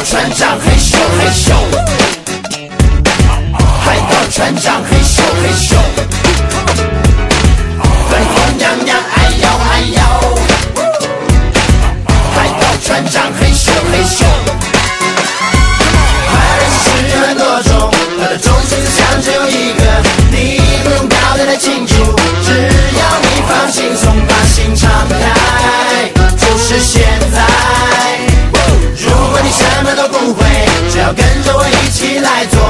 船长嘿咻嘿咻，海盗船长嘿咻嘿咻，粉红娘娘哎呦哎呦，海盗船长嘿咻嘿咻。坏人是很多种，他的中心思想只有一个，你不用搞得太清楚，只要你放轻松，把心敞开，就是现在。如果你什么都不会，只要跟着我一起来做。